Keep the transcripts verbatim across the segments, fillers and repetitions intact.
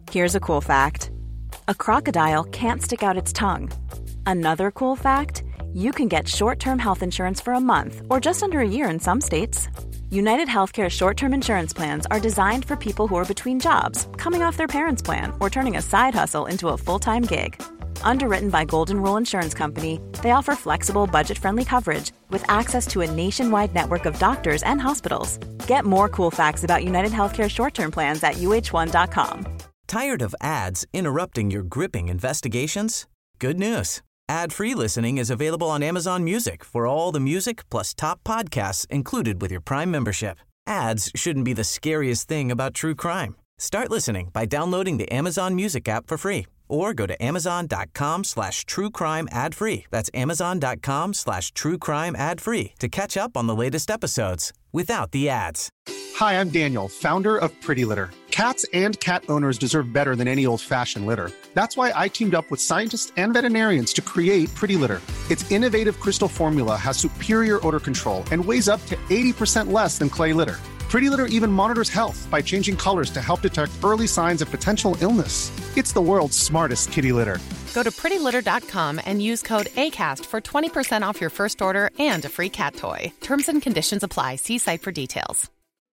Here's a cool fact. A crocodile can't stick out its tongue. Another cool fact, you can get short-term health insurance for a month or just under a year in some states. United Healthcare short-term insurance plans are designed for people who are between jobs, coming off their parents' plan, or turning a side hustle into a full-time gig. Underwritten by Golden Rule Insurance Company, they offer flexible, budget-friendly coverage with access to a nationwide network of doctors and hospitals. Get more cool facts about United Healthcare short-term plans at U H one dot com. Tired of ads interrupting your gripping investigations? Good news. Ad-free listening is available on Amazon Music for all the music plus top podcasts included with your Prime membership. Ads shouldn't be the scariest thing about true crime. Start listening by downloading the Amazon Music app for free or go to amazon.com slash true crime ad free. That's amazon.com slash true crime ad free to catch up on the latest episodes without the ads. Hi, I'm Daniel, founder of Pretty Litter. Cats and cat owners deserve better than any old-fashioned litter. That's why I teamed up with scientists and veterinarians to create Pretty Litter. Its innovative crystal formula has superior odor control and weighs up to eighty percent less than clay litter. Pretty Litter even monitors health by changing colors to help detect early signs of potential illness. It's the world's smartest kitty litter. Go to pretty litter dot com and use code ACAST for twenty percent off your first order and a free cat toy. Terms and conditions apply. See site for details.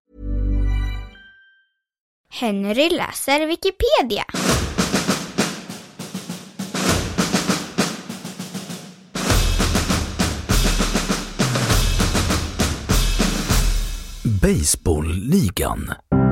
Henry läser Wikipedia. Baseballligan.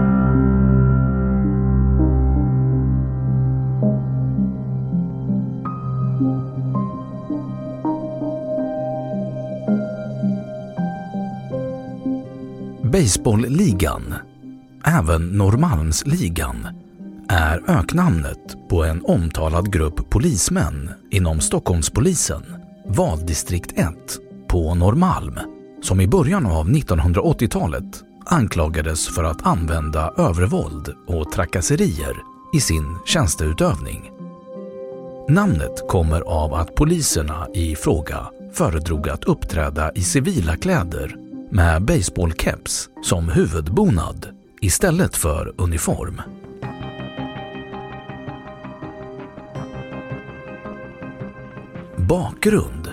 Baseballligan, även Norrmalmsligan, är öknamnet på en omtalad grupp polismän inom Stockholmspolisen, valdistrikt ett, på Norrmalm, som i början av nittonhundraåttiotalet anklagades för att använda övervåld och trakasserier i sin tjänsteutövning. Namnet kommer av att poliserna i fråga föredrog att uppträda i civila kläder med baseballkeps som huvudbonad istället för uniform. Bakgrund.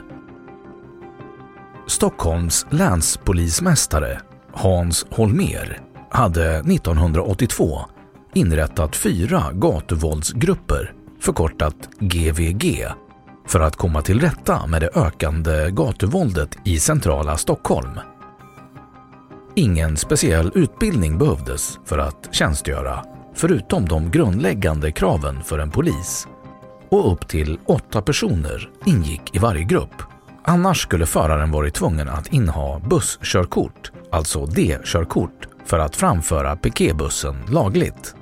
Stockholms länspolismästare Hans Holmér hade nittonhundraåttiotvå inrättat fyra gatuvåldsgrupper, förkortat G V G, för att komma till rätta med det ökande gatuvåldet i centrala Stockholm. Ingen speciell utbildning behövdes för att tjänstgöra, förutom de grundläggande kraven för en polis. Och upp till åtta personer ingick i varje grupp. Annars skulle föraren varit tvungen att inha busskörkort, alltså D-körkort, för att framföra piketbussen lagligt.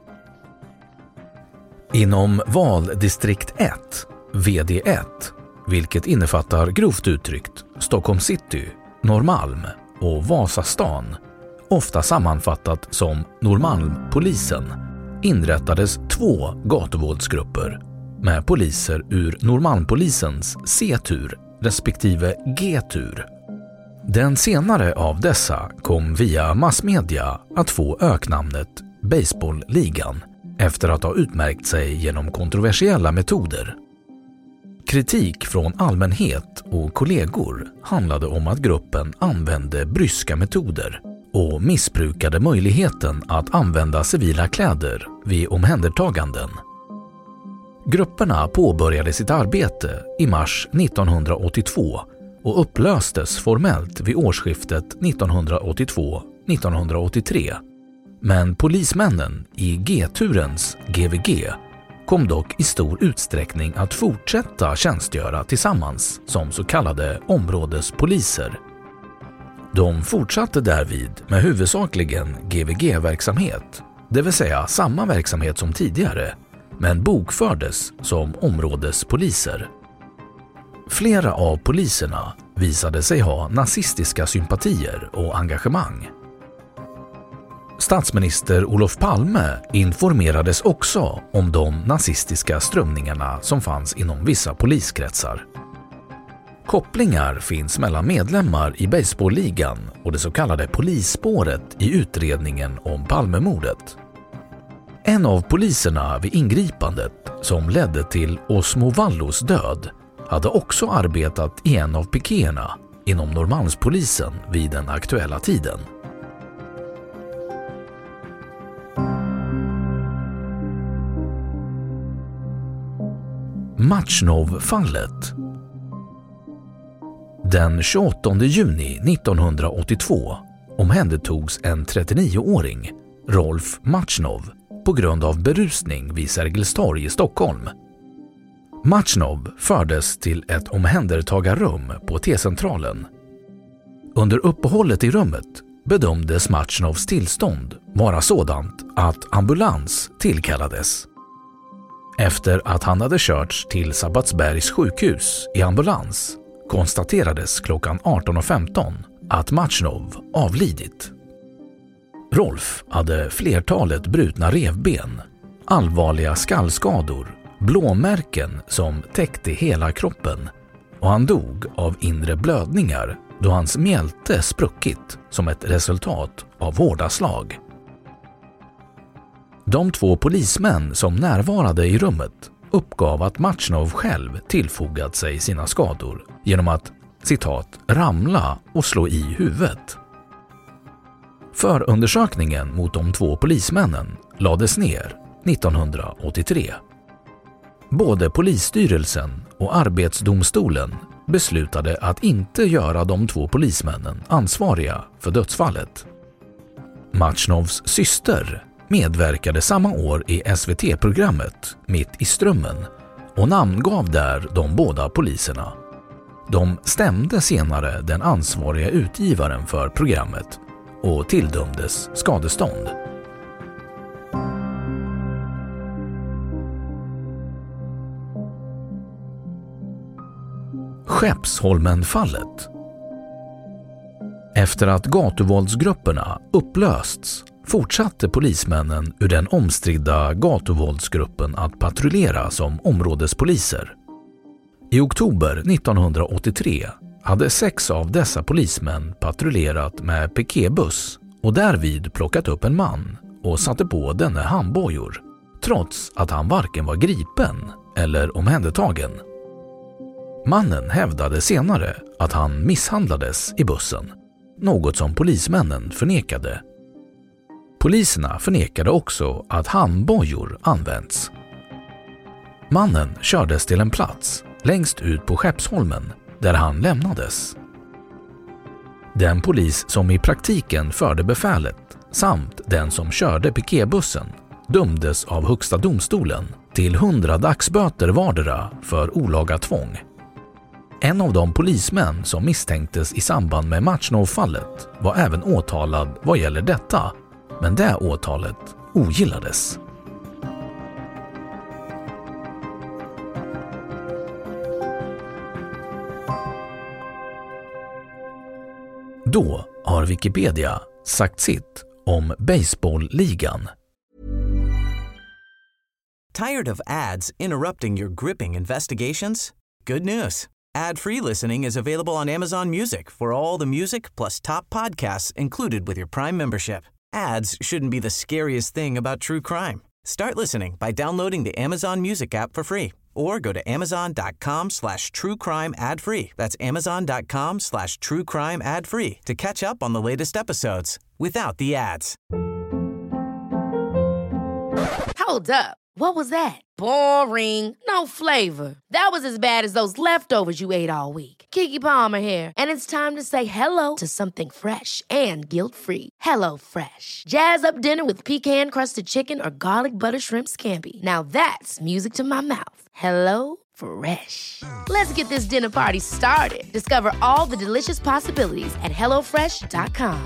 Inom valdistrikt ett, V D ett, vilket innefattar grovt uttryckt Stockholm city, Norrmalm och Vasastan, ofta sammanfattat som Norrmalmpolisen, inrättades två gatuvåldsgrupper med poliser ur Norrmalmpolisens C-tur respektive G-tur. Den senare av dessa kom via massmedia att få öknamnet Baseballligan efter att ha utmärkt sig genom kontroversiella metoder. Kritik från allmänhet och kollegor handlade om att gruppen använde bryska metoder och missbrukade möjligheten att använda civila kläder vid omhändertaganden. Grupperna påbörjade sitt arbete i mars nittonhundraåttiotvå och upplöstes formellt vid årsskiftet nittonhundraåttiotvå nittonhundraåttiotre. Men polismännen i G-turens G V G kom dock i stor utsträckning att fortsätta tjänstgöra tillsammans som så kallade områdespoliser. De fortsatte därvid med huvudsakligen G V G-verksamhet, det vill säga samma verksamhet som tidigare, men bokfördes som områdespoliser. Flera av poliserna visade sig ha nazistiska sympatier och engagemang. Statsminister Olof Palme informerades också om de nazistiska strömningarna som fanns inom vissa poliskretsar. Kopplingar finns mellan medlemmar i baseballligan och det så kallade polisspåret i utredningen om Palmemordet. En av poliserna vid ingripandet som ledde till Osmo Vallos död hade också arbetat i en av pikéerna inom Norrmalmspolisen vid den aktuella tiden. Matchnov-fallet. Den tjugoåttonde juni nittonhundraåttiotvå omhändertogs en trettionioåring, Rolf Matchnov, på grund av berusning vid Sergels torg i Stockholm. Matchnov fördes till ett omhändertagarrum på T-centralen. Under uppehållet i rummet bedömdes Matchnovs tillstånd vara sådant att ambulans tillkallades. Efter att han hade körts till Sabbatsbergs sjukhus i ambulans konstaterades klockan arton femton att Matchnov avlidit. Rolf hade flertalet brutna revben, allvarliga skallskador, blåmärken som täckte hela kroppen och han dog av inre blödningar då hans mjälte spruckit som ett resultat av hårda slag. De två polismän som närvarade i rummet uppgav att Matchnov själv tillfogat sig sina skador genom att, citat, ramla och slå i huvudet. Förundersökningen mot de två polismännen lades ner nittonhundraåttiotre. Både polisstyrelsen och arbetsdomstolen beslutade att inte göra de två polismännen ansvariga för dödsfallet. Matchnovs syster medverkade samma år i S V T-programmet Mitt i strömmen och namngav där de båda poliserna. De stämde senare den ansvariga utgivaren för programmet och tilldömdes skadestånd. Skeppsholmen-fallet. Efter att gatuvåldsgrupperna upplösts fortsatte polismännen ur den omstridda gatuvåldsgruppen att patrullera som områdespoliser. I oktober nittonhundraåttiotre hade sex av dessa polismän patrullerat med piketbuss och därvid plockat upp en man och satte på denne handbojor, trots att han varken var gripen eller omhändertagen. Mannen hävdade senare att han misshandlades i bussen, något som polismännen förnekade. Poliserna förnekade också att handbojor använts. Mannen kördes till en plats längst ut på Skeppsholmen där han lämnades. Den polis som i praktiken förde befälet samt den som körde piketbussen dömdes av Högsta domstolen till hundra dagsböter vardera för olaga tvång. En av de polismän som misstänktes i samband med Matchnov-fallet var även åtalad vad gäller detta, men det åtalet ogillades. Då har Wikipedia sagt sitt om baseballligan. Tired of ads interrupting your gripping investigations? Good news. Ad-free listening is available on Amazon Music for all the music plus top podcasts included with your Prime membership. Ads shouldn't be the scariest thing about true crime. Start listening by downloading the Amazon Music app for free or go to amazon.com slash true crime ad free. That's amazon.com slash true crime ad free to catch up on the latest episodes without the ads. Hold up. What was that? Boring. No flavor. That was as bad as those leftovers you ate all week. Keke Palmer here, and it's time to say hello to something fresh and guilt-free. Hello Fresh. Jazz up dinner with pecan-crusted chicken or garlic butter shrimp scampi. Now that's music to my mouth. Hello Fresh. Let's get this dinner party started. Discover all the delicious possibilities at hello fresh dot com.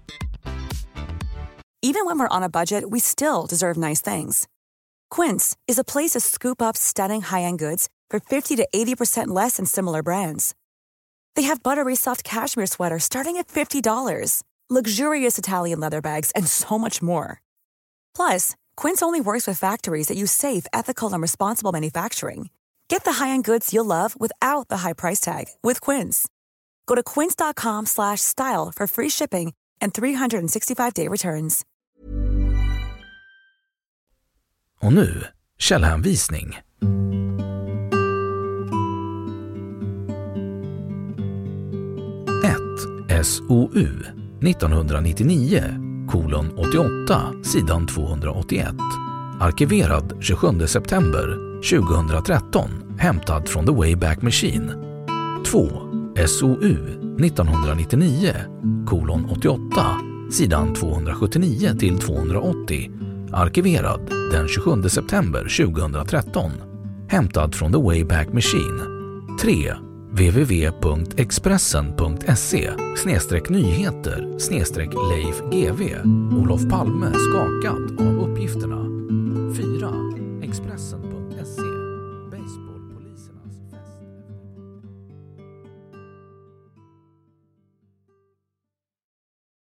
Even when we're on a budget, we still deserve nice things. Quince is a place to scoop up stunning high-end goods for fifty to eighty percent less than similar brands. They have buttery soft cashmere sweaters starting at fifty dollars, luxurious Italian leather bags, and so much more. Plus, Quince only works with factories that use safe, ethical, and responsible manufacturing. Get the high-end goods you'll love without the high price tag with Quince. Go to quince.com slash style for free shipping and three sixty-five day returns. Och nu källhänvisning. ett. S O U nittonhundranittionio kolon åttioåtta sidan tvåhundraåttioett. Arkiverad tjugosjunde september tjugohundratretton, hämtad från The Wayback Machine. två. S O U nittonhundranittionio kolon åttioåtta sidan tvåhundrasjuttionio till tvåhundraåttio. Arkiverad den tjugosjunde september tjugohundratretton, hämtad från The Wayback Machine. tre. w w w punkt expressen punkt se snedstreck nyheter snedstreck Leif G V. Olof Palme skakad av uppgifterna.